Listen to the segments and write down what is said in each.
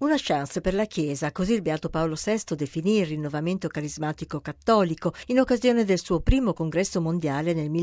Una chance per la Chiesa, così il Beato Paolo VI definì il rinnovamento carismatico cattolico in occasione del suo primo congresso mondiale nel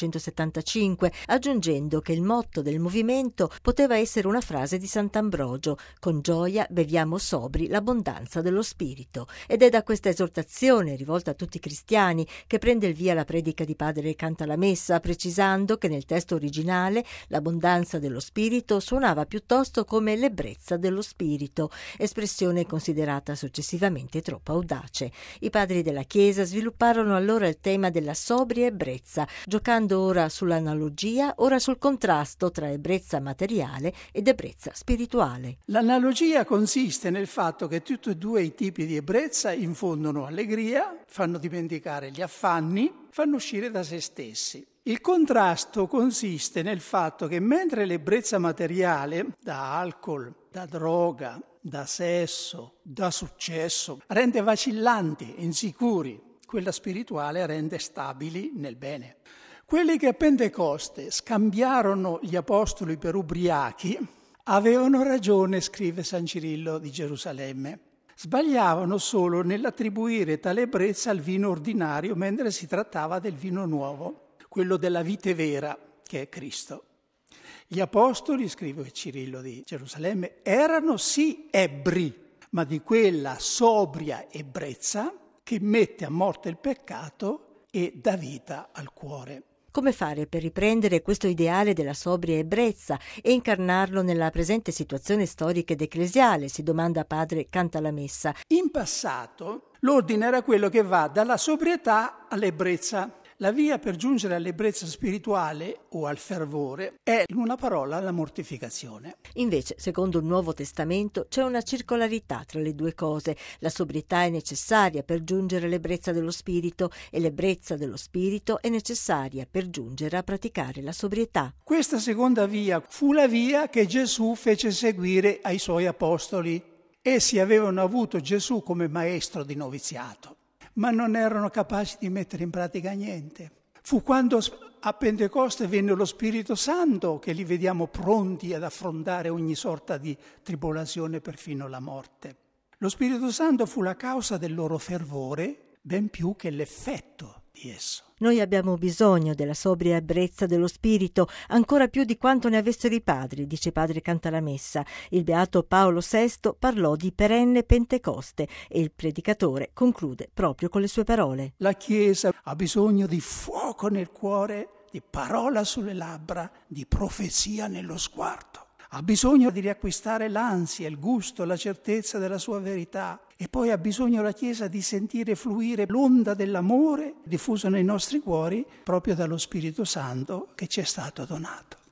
1975, aggiungendo che il motto del movimento poteva essere una frase di Sant'Ambrogio: con gioia beviamo sobri l'abbondanza dello Spirito. Ed è da questa esortazione, rivolta a tutti i cristiani, che prende il via la predica di padre Cantalamessa, precisando che nel testo originale l'abbondanza dello Spirito suonava piuttosto come l'ebbrezza dello Spirito, espressione considerata successivamente troppo audace. I padri della Chiesa svilupparono allora il tema della sobria ebbrezza, giocando ora sull'analogia, ora sul contrasto tra ebbrezza materiale ed ebbrezza spirituale. L'analogia consiste nel fatto che tutti e due i tipi di ebbrezza infondono allegria, fanno dimenticare gli affanni, fanno uscire da se stessi. Il contrasto consiste nel fatto che mentre l'ebbrezza materiale, da alcol, da droga, da sesso, da successo, rende vacillanti, insicuri, quella spirituale rende stabili nel bene. Quelli che a Pentecoste scambiarono gli apostoli per ubriachi avevano ragione, scrive San Cirillo di Gerusalemme. Sbagliavano solo nell'attribuire tale ebbrezza al vino ordinario, mentre si trattava del vino nuovo, quello della vite vera, che è Cristo. Gli apostoli, scrive Cirillo di Gerusalemme, erano sì ebbri, ma di quella sobria ebbrezza che mette a morte il peccato e dà vita al cuore. Come fare per riprendere questo ideale della sobria ebbrezza e incarnarlo nella presente situazione storica ed ecclesiale, si domanda padre Cantalamessa. In passato l'ordine era quello che va dalla sobrietà all'ebbrezza. La via per giungere all'ebbrezza spirituale o al fervore è, in una parola, la mortificazione. Invece, secondo il Nuovo Testamento, c'è una circolarità tra le due cose. La sobrietà è necessaria per giungere all'ebbrezza dello spirito e l'ebbrezza dello spirito è necessaria per giungere a praticare la sobrietà. Questa seconda via fu la via che Gesù fece seguire ai suoi apostoli. Essi avevano avuto Gesù come maestro di noviziato, ma non erano capaci di mettere in pratica niente. Fu quando a Pentecoste venne lo Spirito Santo che li vediamo pronti ad affrontare ogni sorta di tribolazione, perfino la morte. Lo Spirito Santo fu la causa del loro fervore, ben più che l'effetto di esso. Noi abbiamo bisogno della sobria ebbrezza dello spirito ancora più di quanto ne avessero i padri, dice padre Cantalamessa. Il beato Paolo VI parlò di perenne Pentecoste e il predicatore conclude proprio con le sue parole. La Chiesa ha bisogno di fuoco nel cuore, di parola sulle labbra, di profezia nello sguardo. Ha bisogno di riacquistare l'ansia, il gusto, la certezza della sua verità. E poi ha bisogno la Chiesa di sentire fluire l'onda dell'amore diffuso nei nostri cuori proprio dallo Spirito Santo che ci è stato donato.